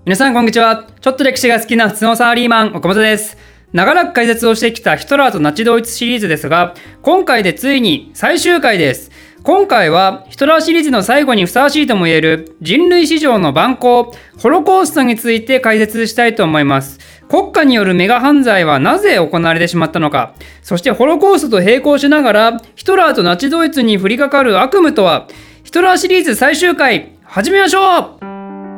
皆さんこんにちは。ちょっと歴史が好きな普通のサラリーマン岡本です。長らく解説をしてきたヒトラーとナチドイツシリーズですが、今回でついに最終回です。今回はヒトラーシリーズの最後にふさわしいとも言える人類史上の蛮行ホロコーストについて解説したいと思います。国家によるメガ犯罪はなぜ行われてしまったのか、そしてホロコーストと並行しながらヒトラーとナチドイツに降りかかる悪夢とは。ヒトラーシリーズ最終回始めましょう。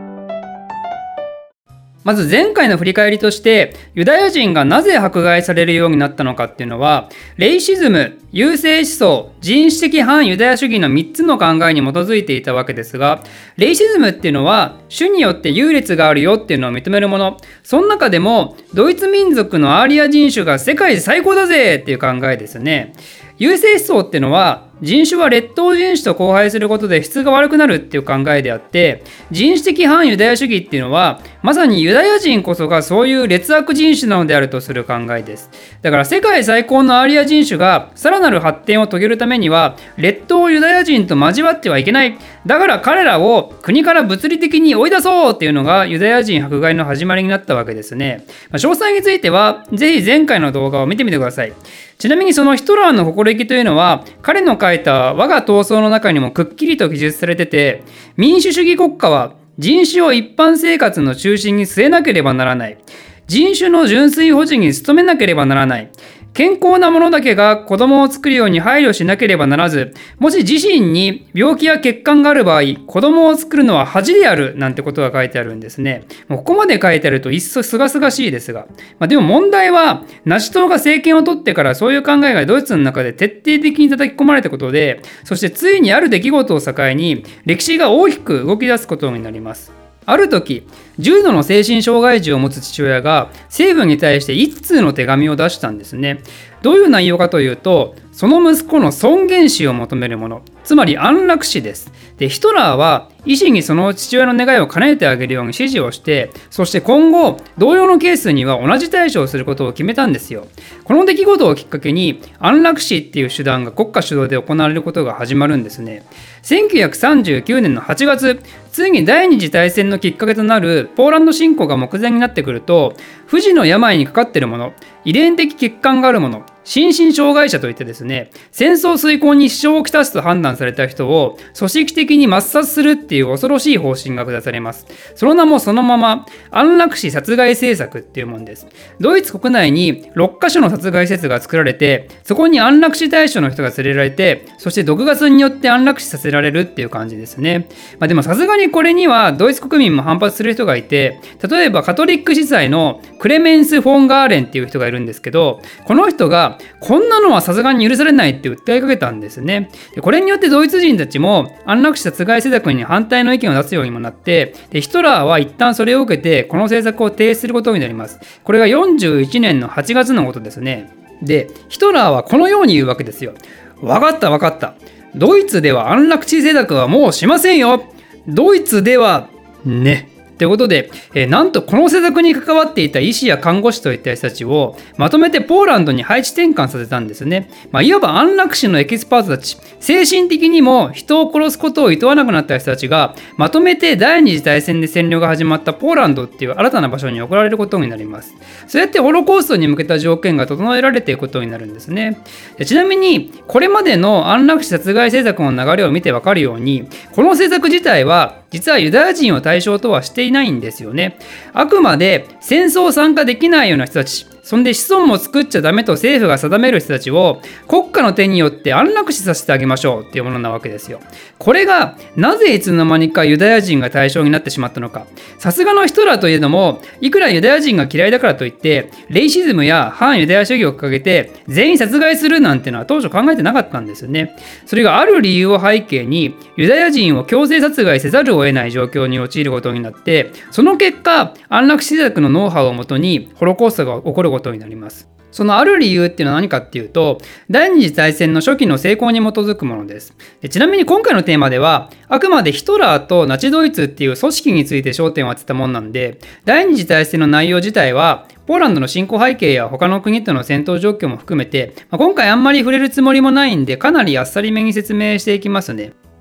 まず前回の振り返りとして、ユダヤ人がなぜ迫害されるようになったのかっていうのは、レイシズム、優生思想、人種的反ユダヤ主義の3つの考えに基づいていたわけですが、レイシズムっていうのは種によって優劣があるよっていうのを認めるもの。その中でもドイツ民族のアーリア人種が世界最高だぜっていう考えですね。優生思想っていうのは、人種は劣等人種と交配することで質が悪くなるっていう考えであって、人種的反ユダヤ主義っていうのはまさにユダヤ人こそがそういう劣悪人種なのであるとする考えです。だから世界最高のアーリア人種がさらなる発展を遂げるためには劣等ユダヤ人と交わってはいけない。だから彼らを国から物理的に追い出そうっていうのがユダヤ人迫害の始まりになったわけですね。詳細についてはぜひ前回の動画を見てみてください。ちなみにそのヒトラーの心意気というのは彼の書いた我が闘争の中にもくっきりと記述されてて、民主主義国家は人種を一般生活の中心に据えなければならない。人種の純粋保持に努めなければならない。健康な者だけが子供を作るように配慮しなければならず、もし自身に病気や欠陥がある場合、子供を作るのは恥であるなんてことが書いてあるんですね。もうここまで書いてあると一層すがすがしいですが、でも問題はナチ党が政権を取ってからそういう考えがドイツの中で徹底的に叩き込まれたことで、そしてついにある出来事を境に歴史が大きく動き出すことになります。ある時、重度の精神障害児を持つ父親が政府に対して一通の手紙を出したんですね。どういう内容かというと、その息子の尊厳死を求めるもの、つまり安楽死です。で、ヒトラーは医師にその父親の願いを叶えてあげるように指示をして、そして今後同様のケースには同じ対処をすることを決めたんですよ。この出来事をきっかけに安楽死っていう手段が国家主導で行われることが始まるんですね。1939年の8月、ついに第二次大戦のきっかけとなるポーランド侵攻が目前になってくると、不治の病にかかっている者、遺伝的欠陥がある者、心身障害者といってですね、戦争遂行に支障をきたすと判断された人を組織的に抹殺するっていう恐ろしい方針が下されます。その名もそのまま安楽死殺害政策っていうものです。ドイツ国内に6カ所の殺害施設が作られて、そこに安楽死対象の人が連れられて、そして毒ガスによって安楽死させられるっていう感じですね。でもさすがにこれにはドイツ国民も反発する人がいて、例えばカトリック司祭のクレメンス・フォン・ガーレンっていう人がいるんですけど、この人がこんなのはさすがに許されないって訴えかけたんですね。でこれによってドイツ人たちも安楽死殺害政策に反対の意見を出すようにもなって、でヒトラーは一旦それを受けてこの政策を停止することになります。これが41年の8月のことですね。でヒトラーはこのように言うわけですよ。わかったわかった。ドイツでは安楽死政策はもうしませんよ。ドイツではね。ということで、なんとこの政策に関わっていた医師や看護師といった人たちをまとめてポーランドに配置転換させたんですね。いわば安楽死のエキスパートたち、精神的にも人を殺すことを厭わなくなった人たちがまとめて第二次大戦で占領が始まったポーランドっていう新たな場所に送られることになります。そうやってホロコーストに向けた条件が整えられていくことになるんですね。ちなみにこれまでの安楽死殺害政策の流れを見てわかるように、この政策自体は実はユダヤ人を対象とはしていないんですよね。あくまで戦争参加できないような人たち、そんで子孫も作っちゃダメと政府が定める人たちを国家の手によって安楽死させてあげましょうっていうものなわけですよ。これがなぜいつの間にかユダヤ人が対象になってしまったのか。さすがのヒトラーといえども、いくらユダヤ人が嫌いだからといってレイシズムや反ユダヤ主義を掲げて全員殺害するなんてのは当初考えてなかったんですよね。それがある理由を背景にユダヤ人を強制殺害せざるを得ない状況に陥ることになって、その結果安楽死政策のノウハウをもとにホロコーストが起こることになります。そのある理由っていうのは何かっていうと、第二次大戦の初期の成功に基づくものです。ちなみに今回のテーマではあくまでヒトラーとナチドイツっていう組織について焦点を当てたものなんで、第二次大戦の内容自体はポーランドの侵攻背景や他の国との戦闘状況も含めて、今回あんまり触れるつもりもないんでかなりあっさりめに説明していきますね。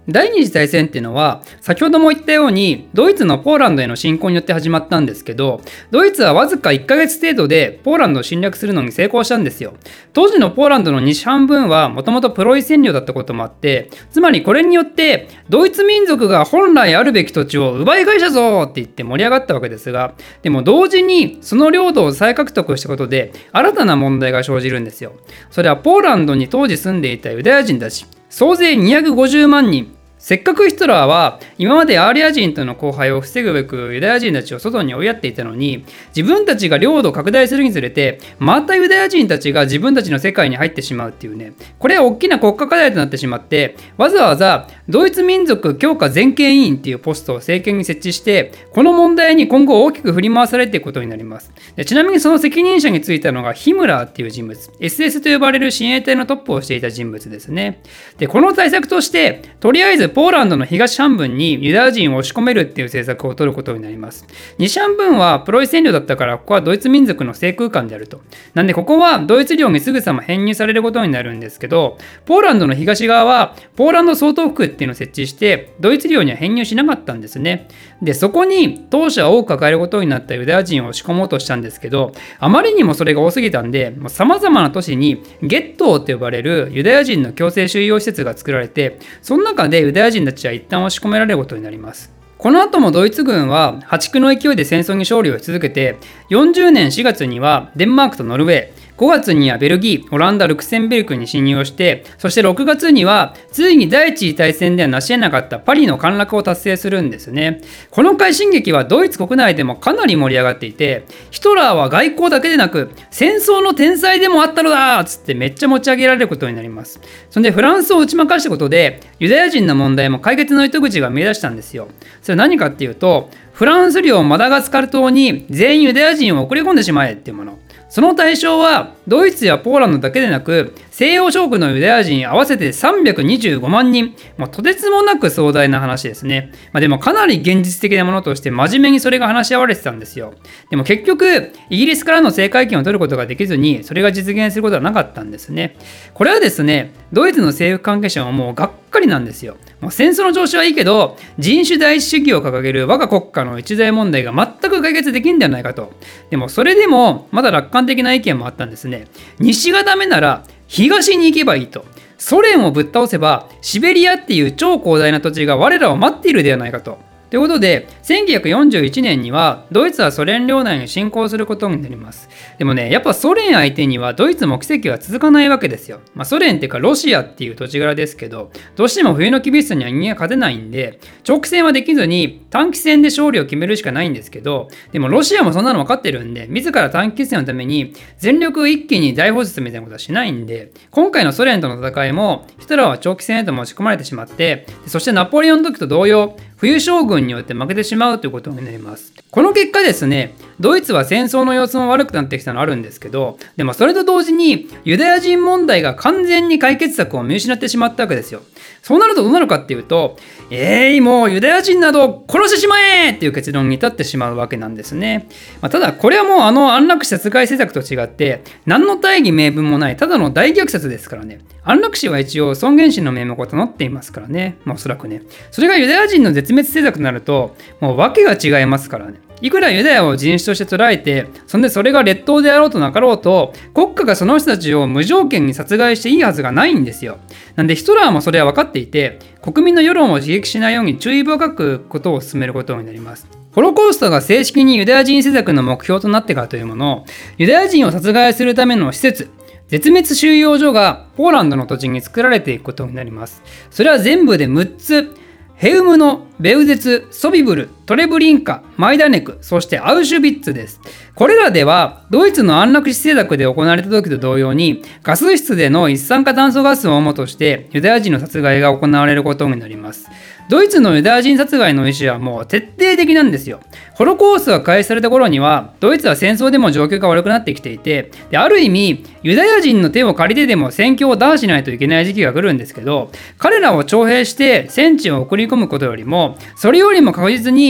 第二次大戦っていうのは先ほども言ったようにドイツのポーランドへの侵攻によって始まったんですけど、ドイツはわずか1ヶ月程度でポーランドを侵略するのに成功したんですよ。当時のポーランドの西半分はもともとプロイセン領だったこともあって、つまりこれによってドイツ民族が本来あるべき土地を奪い返したぞって言って盛り上がったわけですが、でも同時にその領土を再獲得したことで新たな問題が生じるんですよ。それはポーランドに当時住んでいたユダヤ人たち総勢250万人。せっかくヒトラーは今までアーリア人との交配を防ぐべくユダヤ人たちを外に追いやっていたのに、自分たちが領土を拡大するにつれてまたユダヤ人たちが自分たちの世界に入ってしまうっていうね、これは大きな国家課題となってしまって、わざわざドイツ民族強化全権委員っていうポストを政権に設置して、この問題に今後大きく振り回されていくことになります。でちなみにその責任者についたのがヒムラーっていう人物、 SS と呼ばれる親衛隊のトップをしていた人物ですね。でこの対策としてとりあえずポーランドの東半分にユダヤ人を押し込めるっていう政策を取ることになります。西半分はプロイセン領だったから、ここはドイツ民族の制空間であると。なんでここはドイツ領にすぐさま編入されることになるんですけど、ポーランドの東側はポーランド総督府っていうのを設置してドイツ領には編入しなかったんですね。でそこに当初は多く抱えることになったユダヤ人を押し込もうとしたんですけど、あまりにもそれが多すぎたんで、さまざまな都市にゲットーと呼ばれるユダヤ人の強制収容施設が作られて、その中でユダヤ人たちは一旦押し込められることになります。この後もドイツ軍は破竹の勢いで戦争に勝利をし続けて、40年4月にはデンマークとノルウェー、5月にはベルギー、オランダ、ルクセンベルクに侵入をして、そして6月にはついに第一次大戦では成し得なかったパリの陥落を達成するんですね。この快進撃はドイツ国内でもかなり盛り上がっていて、ヒトラーは外交だけでなく戦争の天才でもあったのだっつってめっちゃ持ち上げられることになります。そんでフランスを打ち負かしたことでユダヤ人の問題も解決の糸口が見え出したんですよ。それは何かっていうと、フランス領マダガスカル島に全員ユダヤ人を送り込んでしまえっていうもの。その対象はドイツやポーランドだけでなく西洋諸国のユダヤ人合わせて325万人、もうとてつもなく壮大な話ですね。でもかなり現実的なものとして真面目にそれが話し合われてたんですよ。でも結局イギリスからの制海権を取ることができずに、それが実現することはなかったんですね。これはですね、ドイツの政府関係者はもうがっかりなんですよ。もう戦争の調子はいいけど人種第一主義を掲げる我が国家の一大問題が全く解決できんではないかと。でもそれでもまだ楽観的な意見もあったんですね。西がダメなら東に行けばいいと。ソ連をぶっ倒せばシベリアっていう超広大な土地が我らを待っているではないかと。ということで1941年にはドイツはソ連領内に侵攻することになります。でもね、やっぱソ連相手にはドイツも奇跡は続かないわけですよ。ソ連っていうかロシアっていう土地柄ですけど、どうしても冬の厳しさには人間が勝てないんで長期戦はできずに短期戦で勝利を決めるしかないんですけど、でもロシアもそんなの分かってるんで自ら短期決戦のために全力一気に大放出みたいなことはしないんで、今回のソ連との戦いもヒトラーは長期戦へと持ち込まれてしまって、そしてナポレオンの時と同様冬将軍によって負けてしまうということになります。この結果ですね、ドイツは戦争の様子も悪くなってきたのあるんですけど、でもそれと同時にユダヤ人問題が完全に解決策を見失ってしまったわけですよ。そうなるとどうなるかっていうと、もうユダヤ人など殺してしまえっていう結論に至ってしまうわけなんですね。ただこれはもう安楽死殺害政策と違って何の大義名分もないただの大虐殺ですからね。安楽死は一応尊厳死の名目を保っていますからね。おそらくね。それがユダヤ人の絶滅政策となるともう訳が違いますからね。いくらユダヤを人種として捉えて、それが劣等であろうとなかろうと、国家がその人たちを無条件に殺害していいはずがないんですよ。なんでヒトラーもそれは分かっていて、国民の世論を刺激しないように注意深くことを進めることになります。ホロコーストが正式にユダヤ人施策の目標となってからというもの、ユダヤ人を殺害するための施設、絶滅収容所がポーランドの土地に作られていくことになります。それは全部で6つ。ヘウムノ、ベウゼツ、ソビブル、トレブリンカ、マイダネク、そしてアウシュビッツです。これらではドイツの安楽死政策で行われた時と同様にガス室での一酸化炭素ガスを主としてユダヤ人の殺害が行われることになります。ドイツのユダヤ人殺害の意思はもう徹底的なんですよ。ホロコーストが開始された頃にはドイツは戦争でも状況が悪くなってきていて、ある意味ユダヤ人の手を借りてでも戦況を打破しないといけない時期が来るんですけど、彼らを徴兵して戦地を送り込むことよりもそれよりも確実に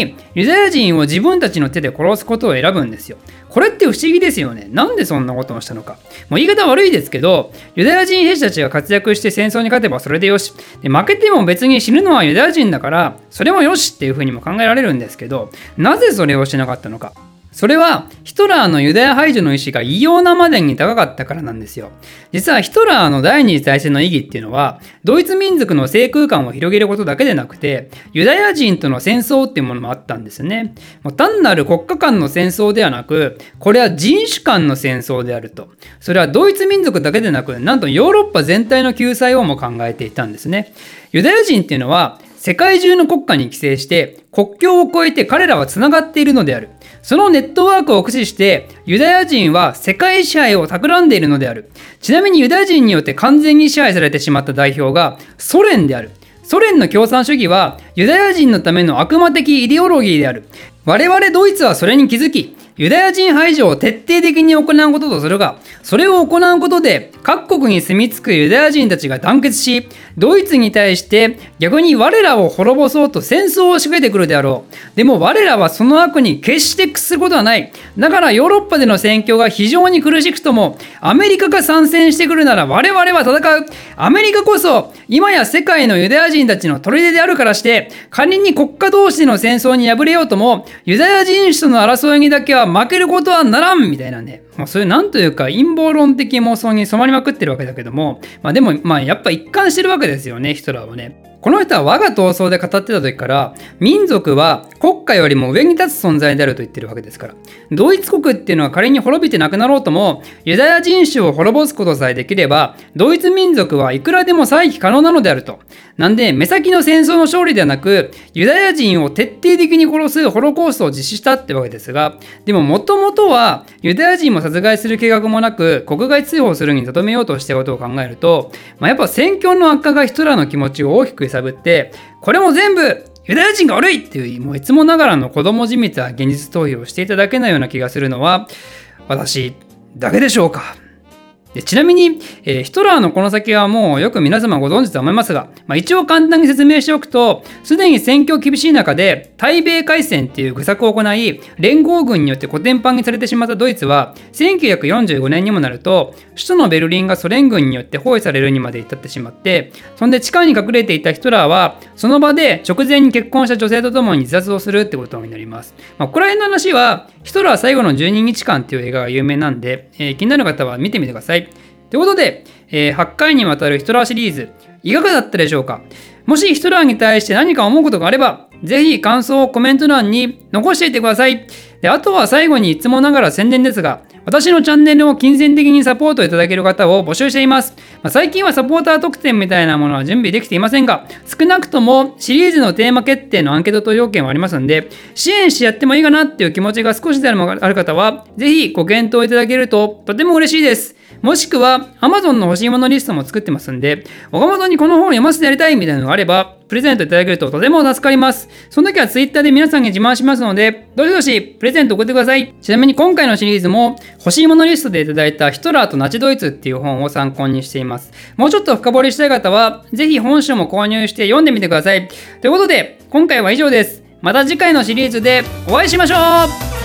にユダヤ人を自分たちの手で殺すことを選ぶんですよ。これって不思議ですよね。なんでそんなことをしたのか。もう言い方悪いですけど、ユダヤ人兵士たちが活躍して戦争に勝てばそれでよし。で負けても別に死ぬのはユダヤ人だからそれもよしっていうふうにも考えられるんですけど、なぜそれをしなかったのか。それはヒトラーのユダヤ排除の意思が異様なまでに高かったからなんですよ。実はヒトラーの第二次大戦の意義っていうのは、ドイツ民族の制空間を広げることだけでなくて、ユダヤ人との戦争っていうものもあったんですね。もう単なる国家間の戦争ではなく、これは人種間の戦争であると。それはドイツ民族だけでなく、なんとヨーロッパ全体の救済をも考えていたんですね。ユダヤ人っていうのは、世界中の国家に寄生して国境を越えて彼らはつながっているのである。そのネットワークを駆使してユダヤ人は世界支配を企んでいるのである。ちなみにユダヤ人によって完全に支配されてしまった代表がソ連である。ソ連の共産主義はユダヤ人のための悪魔的イデオロギーである。我々ドイツはそれに気づき、ユダヤ人排除を徹底的に行うこととするが、それを行うことで各国に住み着くユダヤ人たちが団結し、ドイツに対して逆に我らを滅ぼそうと戦争を仕掛けてくるであろう。でも我らはその悪に決して屈することはない。だからヨーロッパでの戦況が非常に苦しくとも、アメリカが参戦してくるなら我々は戦う。アメリカこそ今や世界のユダヤ人たちの砦であるからして、仮に国家同士での戦争に敗れようとも、ユダヤ人種との争いにだけは負けることはならんみたいなね。そういうなんというか陰謀論的妄想に染まりまくってるわけだけども、でもやっぱ一貫してるわけですよね、ヒトラーはね。この人は我が闘争で語ってた時から、民族は国家よりも上に立つ存在であると言ってるわけですから。ドイツ国っていうのは仮に滅びてなくなろうとも、ユダヤ人種を滅ぼすことさえできれば、ドイツ民族はいくらでも再起可能なのであると。なんで、目先の戦争の勝利ではなく、ユダヤ人を徹底的に殺すホロコーストを実施したってわけですが、でももともとはユダヤ人も殺害する計画もなく、国外追放するにとどめようとしたことを考えると、やっぱ戦況の悪化がヒトラーの気持ちを大きく揺さぶって、これも全部ユダヤ人が悪いっていう、もういつもながらの子供じみた現実逃避をしていただけのような気がするのは私だけでしょうか。ちなみに、ヒトラーのこの先はもうよく皆様ご存知と思いますが、一応簡単に説明しておくと、すでに戦況厳しい中で対米開戦っていう愚策を行い、連合軍によってコテンパンにされてしまったドイツは、1945年にもなると首都のベルリンがソ連軍によって包囲されるにまで至ってしまって、そんで地下に隠れていたヒトラーはその場で直前に結婚した女性と共に自殺をするってことになります。ここら辺の話はヒトラー最後の12日間っていう映画が有名なんで、気になる方は見てみてください。ということで、8回にわたるヒトラーシリーズいかがだったでしょうか。もしヒトラーに対して何か思うことがあれば、ぜひ感想をコメント欄に残していてください。で、あとは最後にいつもながら宣伝ですが、私のチャンネルを金銭的にサポートいただける方を募集しています。最近はサポーター特典みたいなものは準備できていませんが、少なくともシリーズのテーマ決定のアンケート投票権はありますので、支援してやってもいいかなっていう気持ちが少しでもある方は、ぜひご検討いただけるととても嬉しいです。もしくは Amazon の欲しいものリストも作ってますんで、岡本にこの本を読ませてやりたいみたいなのがあれば、プレゼントいただけるととても助かります。その時は Twitter で皆さんに自慢しますので、どしどしプレゼント送ってください。ちなみに今回のシリーズも欲しいものリストでいただいたヒトラーとナチドイツっていう本を参考にしています。もうちょっと深掘りしたい方は、ぜひ本書も購入して読んでみてください。ということで、今回は以上です。また次回のシリーズでお会いしましょう。